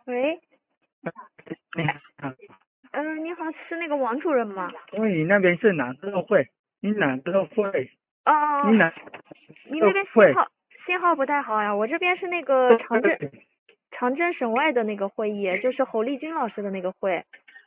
喂， 你好， 你好，是那个王主任吗？ 问你那边是哪个会？你哪个会？ 哦， 你哪个你那边信会？ 号不太好呀，我这边是那个长征省外的那个会议，就是侯丽君老师的那个会。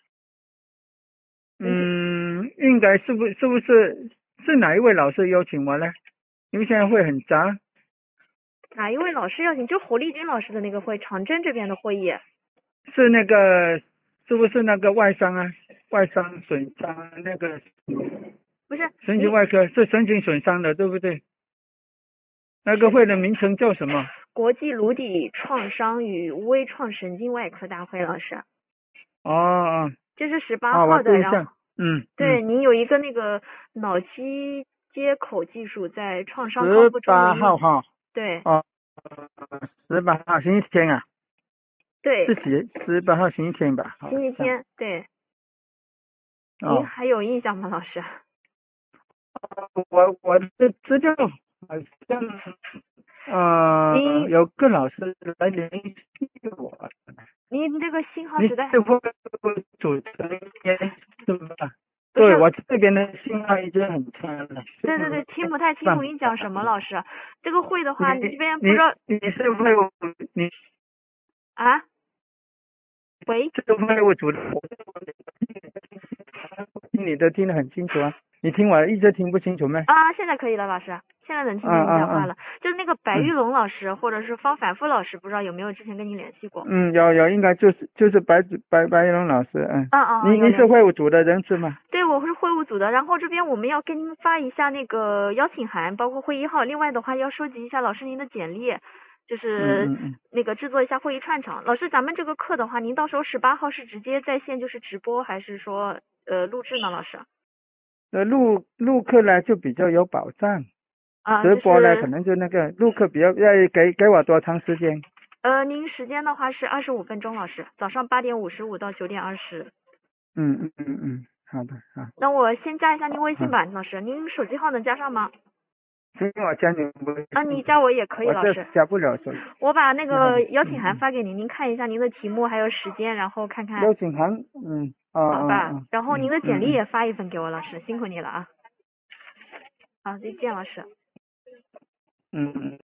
应该是哪一位老师邀请我呢？因为现在会很杂。 哪一位老师邀请？就侯丽君老师的那个会，长征这边的会议。 是那个是不是那个外伤啊？外伤损伤那个不是神经你外科是神经损伤的，对不对？那个会的名称叫什么？ 国际颅底创伤与微创神经外科大会老师， 哦哦这是18 哦，我号的， 注意一下。 然后对嗯， 你有一个那个脑机接口技术在创伤康复中的 18 应用。 号哈。 对哦，18号星期天啊。 对， 是18号星期天吧？好像。 星期天，对。您哦， 还有印象吗，老师？ 我的资料好像您有个老师来联系我。 您这个信号你实在是会主持人是吧？ 不是， 对，我这边的信号已经很差了， 对对对，听不太清楚办您讲什么，老师。这个会的你话，你这边不知你道你是会务你啊？喂， 是会务组的，你都听得很清楚啊，你听我一直听不清楚吗？ 啊，现在可以了，老师，现在能听见你讲话了。就是那个白玉嗯龙老师，或者是方反复老师，不知道有没有之前跟您联系过？ 有，应该就是白龙老师。 有你是联系。 会务组的人是吗？ 对，我是会务组的，然后这边我们要跟您发一下那个邀请函，包括会议号。另外的话，要收集一下老师您的简历，就是嗯那个制作一下会议串场。老师，咱们这个课的话，您到时候18号是直接在线就是直播，还是说录制呢？老师？ 录课呢就比较有保障，直播呢可就是能就那个录课比较要给我多长时间？ 您时间的话是25分钟，老师，早上8:55到9:20。 好的，好。 那我先加一下您微信好， 吧，老师，您手机号能加上吗？ 请我加你微啊， 信。 你加我也可以， 我这老师。 加不了手我把那机号的。 个邀请函发给您，您看一下您的题目还有时间，然后看看， 邀请函。 好吧？然后您的简历嗯。 也发一份给我，老师，辛苦你了啊！好，再见，老师。 嗯。